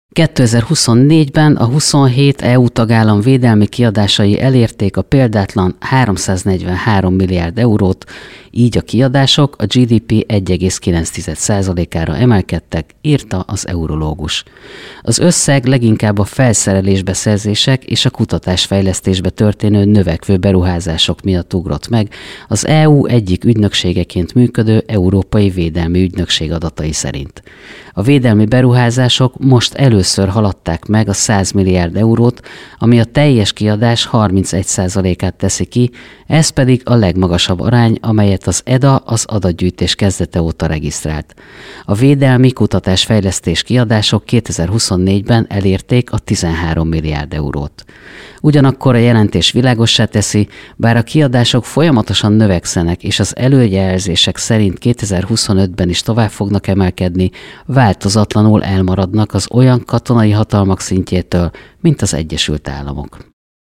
2024-ben a 27 EU tagállam védelmi kiadásai elérték a példátlan 343 milliárd eurót, így a kiadások a GDP 1,9%-ára emelkedtek, írta az Eurológus. Az összeg leginkább a felszerelésbeszerzések és a kutatásfejlesztésbe történő növekvő beruházások miatt ugrott meg, az EU egyik ügynökségeként működő Európai Védelmi Ügynökség adatai szerint. A védelmi beruházások most először haladták meg a 100 milliárd eurót, ami a teljes kiadás 31%-át teszi ki, ez pedig a legmagasabb arány, amelyet az EDA az adatgyűjtés kezdete óta regisztrált. A védelmi kutatásfejlesztés kiadások 2024-ben elérték a 13 milliárd eurót. Ugyanakkor a jelentés világossá teszi, bár a kiadások folyamatosan növekszenek, és az előjelzések szerint 2025-ben is tovább fognak emelkedni, változatlanul elmaradnak az olyan katonai hatalmak szintjétől, mint az Egyesült Államok.